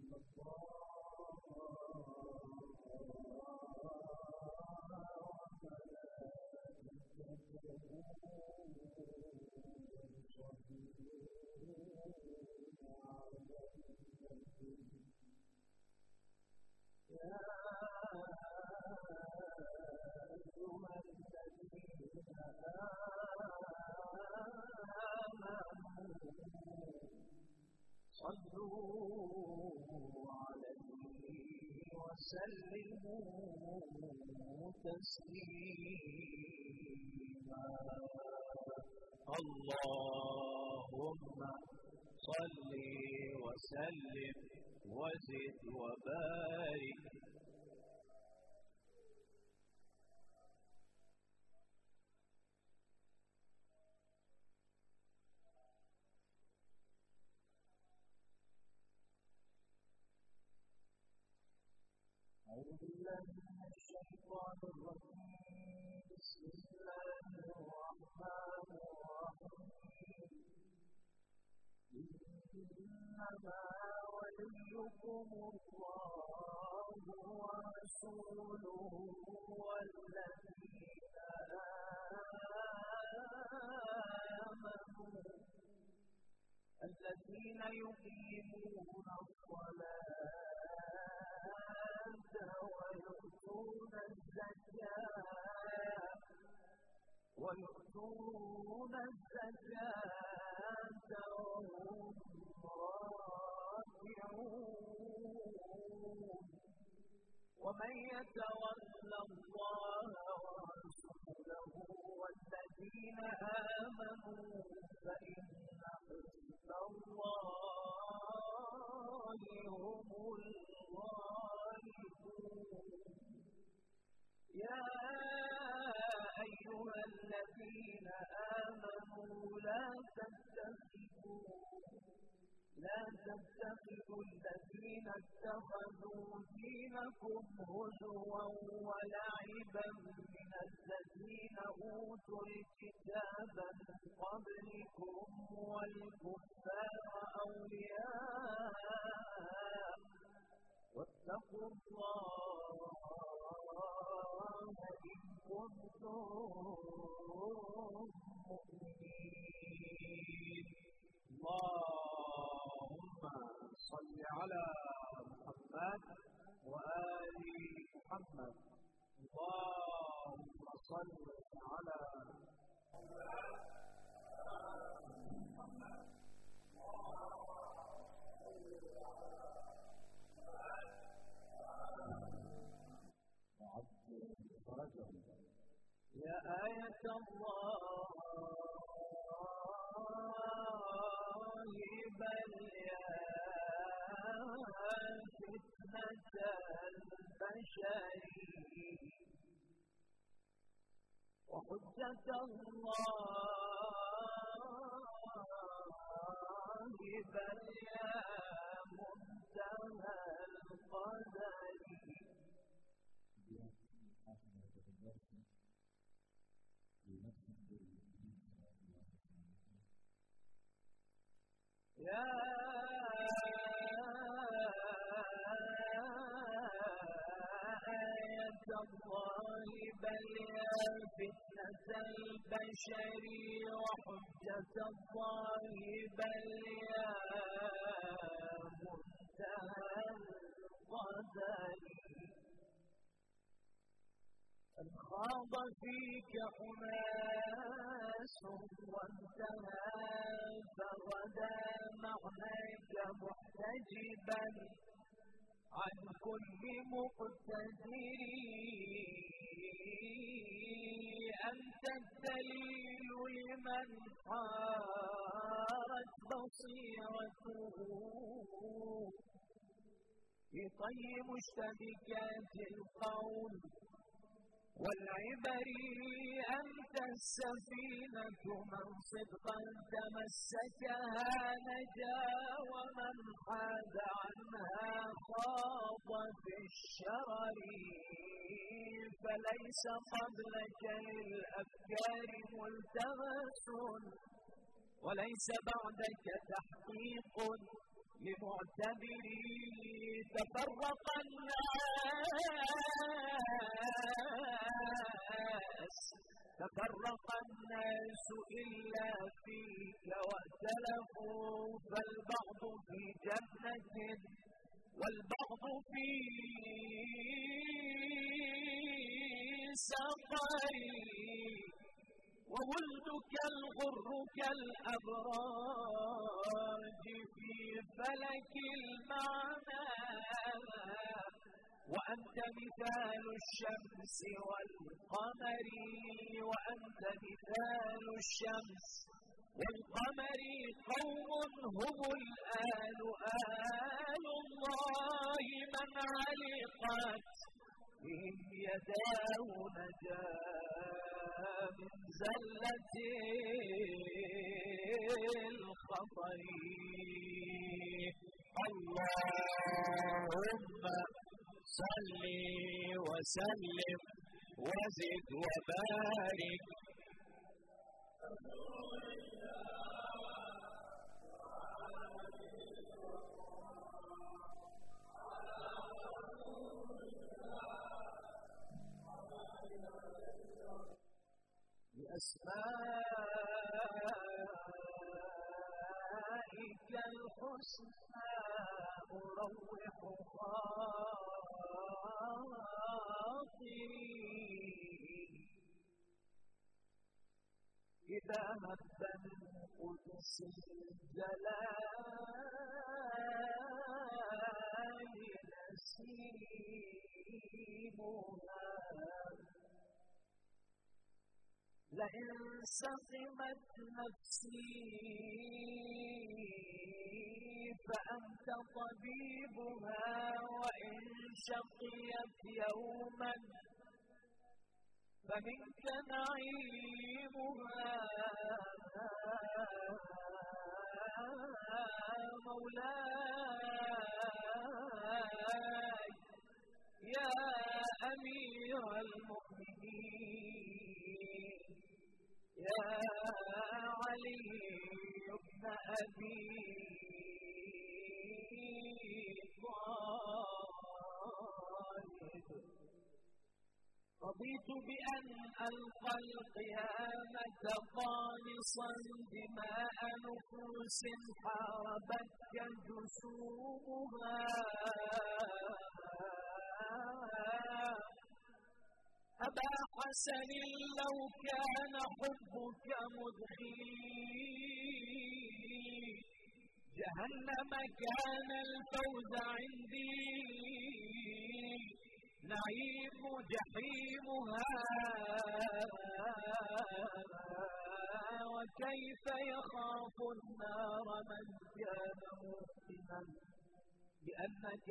وسلموا تسليما. اللهم صل وسلم وزد وبارك. أعوذ بالله من الشيطان الرجيم. بسم الله الرحمن الرحيم. إنما وليكم الله ورسوله والذين آمنوا الذين يقيمون الصلاة ويؤتون الزكاة وهم راكعون. ومن يتول الله ورسوله والذين آمنوا فإن حزب الله هم الغالبون. يا أيها الذين آمنوا لا تتخذوا الذين اتخذوا دينكم هزوا ولعبا من الذين أوتوا الكتاب من قبلكم والكفار أولياء واتقوا الله إن كنتم مؤمنين. اللهم صل على محمد وآل محمد. اللهم صل على محمد. يا آية الله بل يا فتنة البشر وحجة الله بل يا منتهى القدر. يا آية الله بل يا فتنة البشر وحجة الله بل يا منتهى القدر. انخاض فيك أناس وانتهى فغدا معناك محتجبا عن كل مقتدر. أنت الدليل لمن حارت بصيرته في طي مشتبكات القول والعبر. أنت السفينة من صدقا تمسكها نجا ومن حاد عنها خاض في الشرر. فليس قبلك للأفكار ملتمس وليس بعدك تحقيق لمعتبري. تفرق الناس إلا فيك واختلفوا، فالبعض في جنة والبعض في سقر، وولدك الغر كالأبراج في فلك المعنى، وأنت مثال الشمس والقمر، وأنت مثال الشمس والقمر. قوم هم الآل آل الله، من علقت بهم يداه نجا من زلة الخطر. اللهم صل وسلم وزد وبارك بأسمائك الحسنى أروح خاطري، إذا هب من قدس الجلال نسيمها، لئن سقمت نفسي فأنت طبيبها، وإن شقيت يوما فمنك نعيمها. مولاي يا أمير المؤمنين، يا علي بن أبي طالب، رضيت بأن ألقى القيامة خالصا دماء نفوس حاربتك جسومها. أبا حسن لو كان حبك مدخلي جهنم كان الفوز عندي، نعيم جحيمها. وكيف يخاف النار من كان موقنا بأنك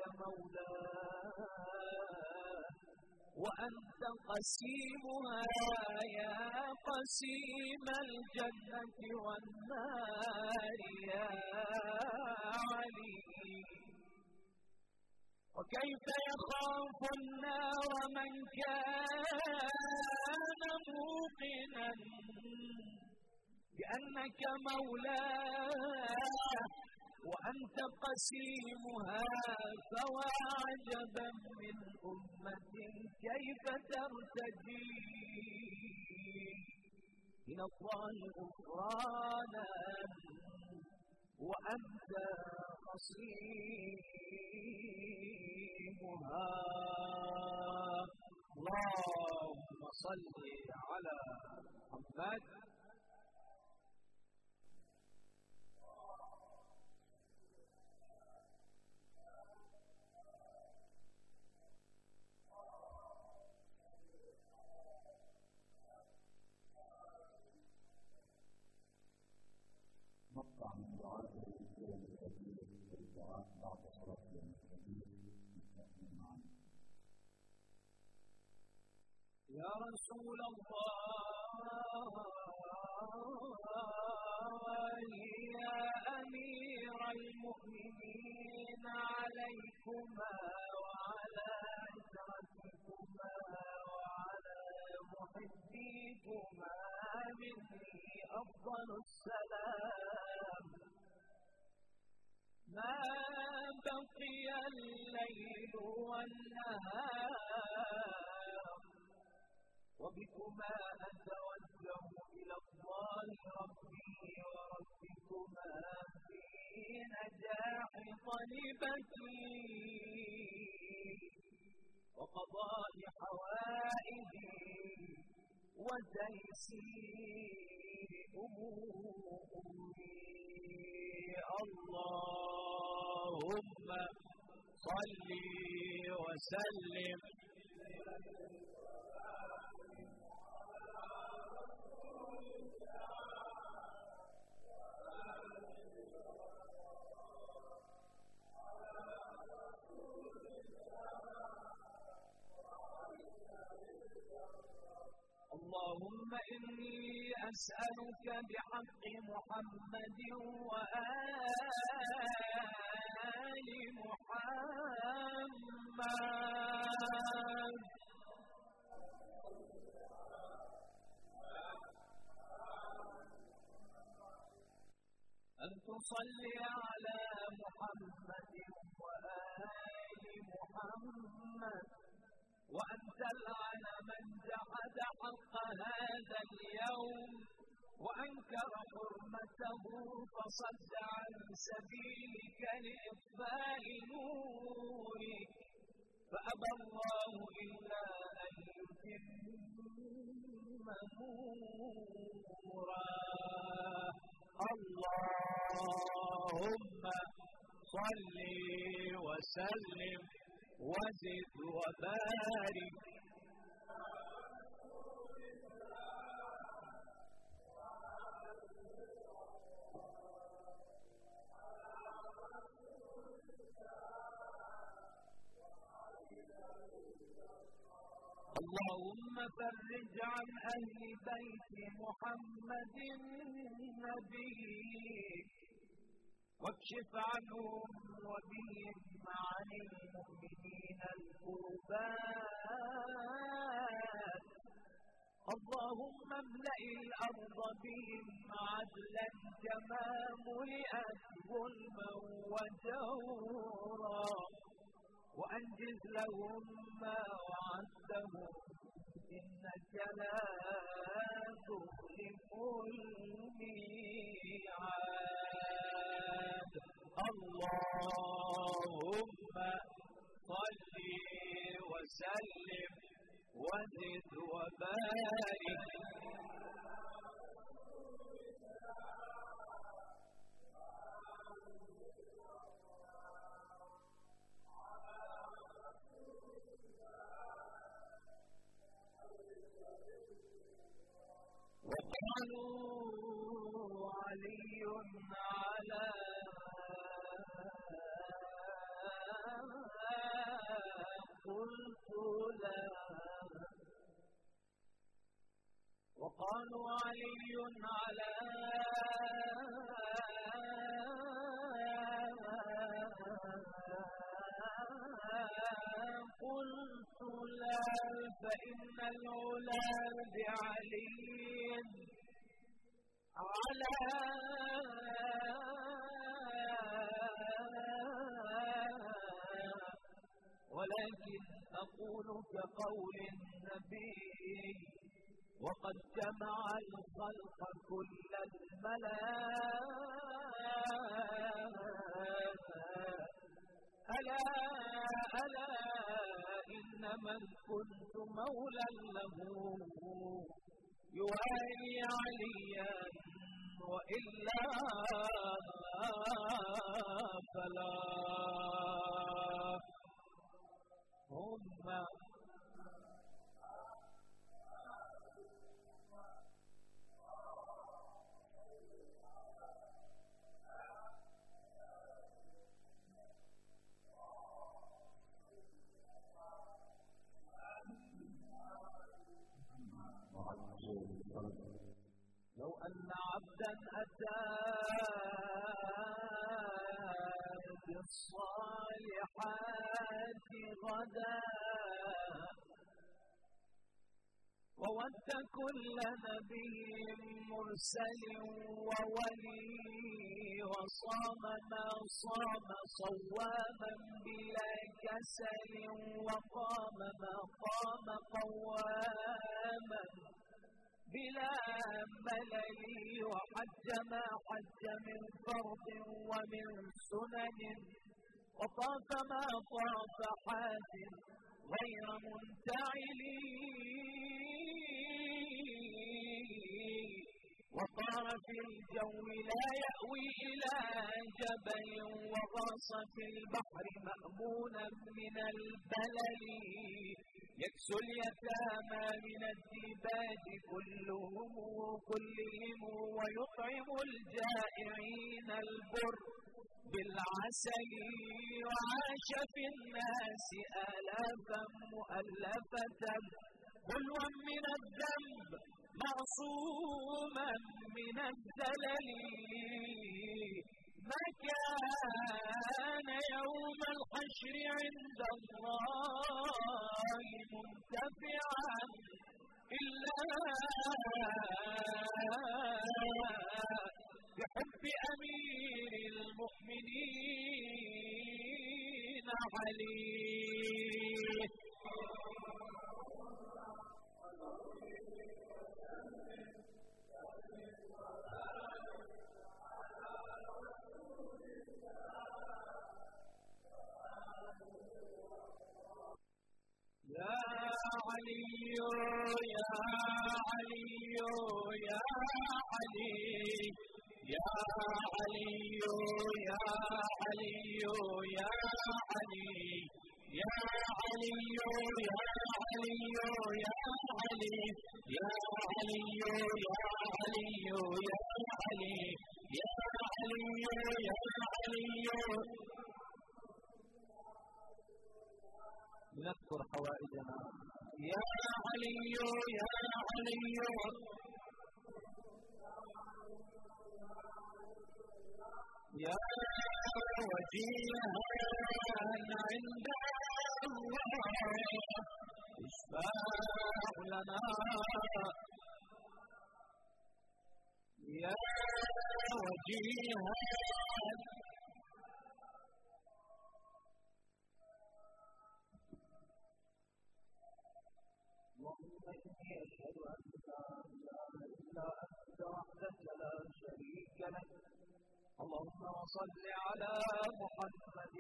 مولاه، وأنت قسيمها يا قسيم الجنة والنار يا علي. وكيف يخاف النار من كان موقنا بأنك مولاه، وأنت قسيمها. فواعجبا من أمة كيف ترتجي من الله غفرانا وأنت خصيمها. اللهم صل على محمد. مقطع من دعاء الرسول الكبير والدعاء بعد صلاة يوم الكبير نستقبل معا. يا رسول الله يا أمير المؤمنين، عليكما وعلى عترتكما وعلى محبيكما مني أفضل السلام. ما بقي الليل والنهار وبكما أتوجه إلى الله ربي وربكما في نجاح طلبتي وقضاء حوائجي وتيسير أموري. اللهم صل وسلم اللهم إني أسألك بحق محمد وآل محمد أن تصلي على محمد وآل محمد وأن تلعن من جحد حق هذا اليوم وأنكر حرمته فصد عن سبيلك لإطفاء نورك فأبى الله إلا أن يتم نوره. اللهم صل وسلم وزد وبارك اللهم فرج عن أهل بيت محمد النبي واكشف عنهم وبهم عن المؤمنين الكربات. اللهم املأ الأرض بهم عدلا كما ملئت ظلما وجورا وأنجز لهم ما وعدتهم إنك لا تخلف الميعاد. اللهم صل وسلم وزد وبارك وقالوا علي على قلت لا وقالوا علي على قلت لا فإن العلا بعلي على ولكن أقول كقول النبي وقد جمع الخلق كل الملائكة ألا ألا إن من كنت مولا له يوالي عليا وإلا فلا. هم لو أن عبدا أتى بالصالحات غدا وود كل نبي مرسل وولي وصام ما صام صواما بلا كسل وقام ما قام قواما بلا ملل وحج ما حج من فرض ومن سنن وطاف ما طاف حاج غير منتعل وطار في الجو لا يأوي إلى جبل وغاص في البحر مأمونا من البلل يكسو اليتامى من الديباج كلهم ويطعم الجائعين البر بالعسل وعاش في الناس آلافا مؤلفة بلوا من الذنب معصوما من الزلل ما كان يوم الحشر عند الله منتفعا إلا بحب أمير المؤمنين علي. يا علي يا علي يا علي يا علي يا علي يا علي يا علي يا علي يا علي يا علي يا علي يا علي يا علي. نذكر حوائجنا يا علي يا علي يا وجيها عند الله اشفع لنا يا وجيها أشهد أن لا إله إلا أنت وحدك لا شريك لك اللهم صل على محمد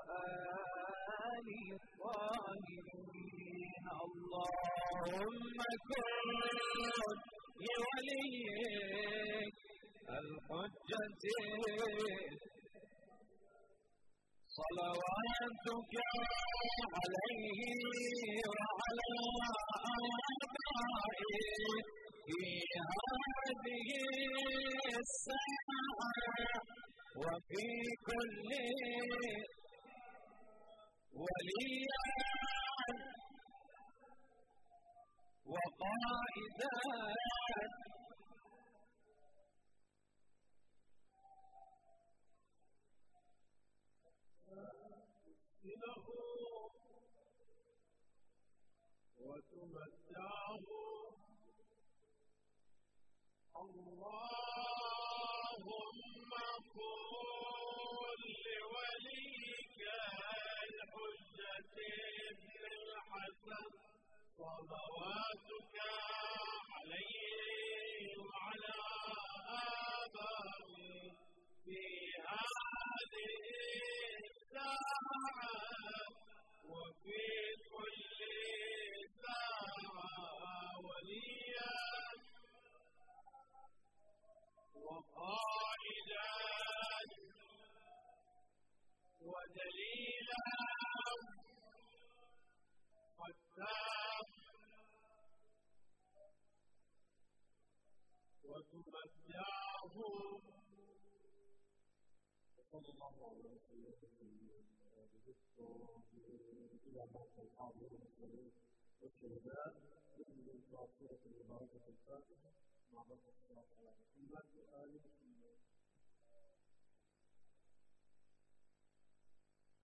وآله الطاهرين. اللهم كن لوليك الحجة صلواتك عليه وعلى آبائه في هذه الساعة وفي كل وليا وقائدا وتمتعه اللهم قل لوليك الحجة ابن الحسن صلواتك عليه وعلى آبائه في هذه الساعة وفي كل ساعة وليا وقائدا ودليلا حتى وتمتعه. صلى الله عليه وسلم إلى بعض الحاضر والسلام والشهداء بإذن الله سورة المباركة الفاتحة مع بقى الصلاة على محمد وآله